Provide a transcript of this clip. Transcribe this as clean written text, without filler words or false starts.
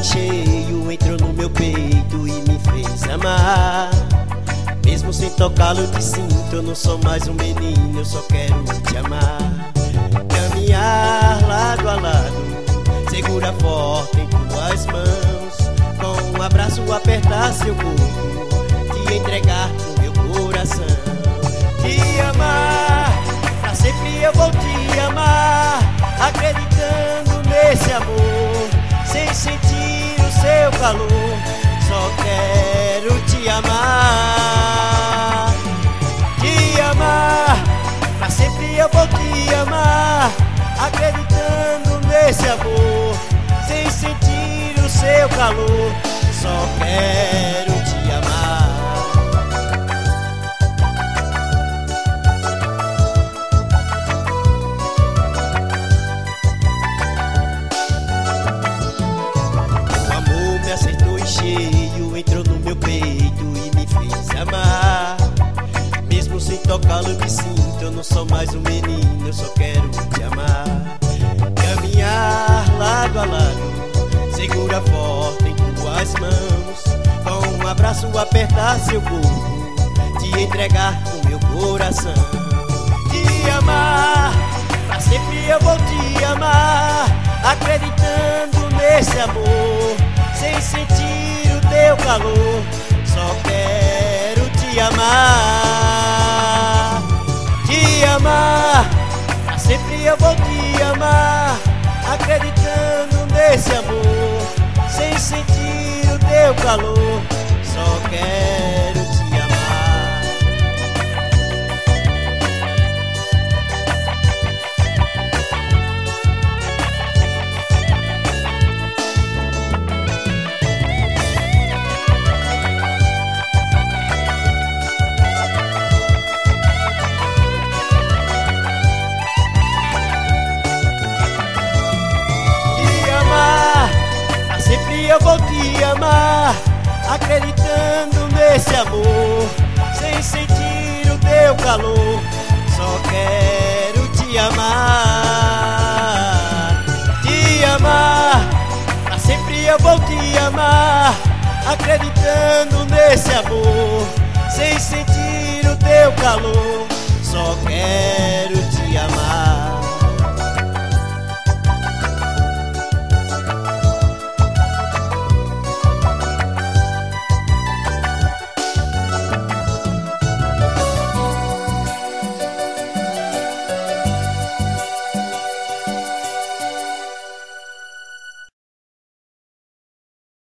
em cheio, entrou no meu peito e me fez amar. Mesmo sem tocá-lo de cinto, eu não sou mais um menino, eu só quero te amar. Caminhar lado a lado, segura forte em tuas mãos, com um abraço apertar seu corpo, te entregar no meu coração. Te amar, pra sempre eu vou te amar, acreditando nesse amor, sem sentir o seu calor, só quero te amar. Te amar, pra sempre eu vou te amar, acreditando nesse amor, sem sentir o seu calor, só quero te amar. Acertou em cheio, entrou no meu peito e me fez amar. Mesmo sem tocá-lo de cinto, eu não sou mais um menino, eu só quero te amar. Caminhar lado a lado, segura forte em tuas mãos, com um abraço apertar seu corpo, te entregar o meu coração. Te amar, pra sempre eu vou te amar, acreditando nesse amor, sem sentir o teu calor, só quero te amar. Te amar, pra sempre eu vou te amar, acreditando nesse amor, sem sentir o teu calor, só quero te amar. Sempre eu vou te amar, acreditando nesse amor, sem sentir o teu calor, só quero te amar. Te amar, pra sempre eu vou te amar, acreditando nesse amor, sem sentir o teu calor, só quero te amar.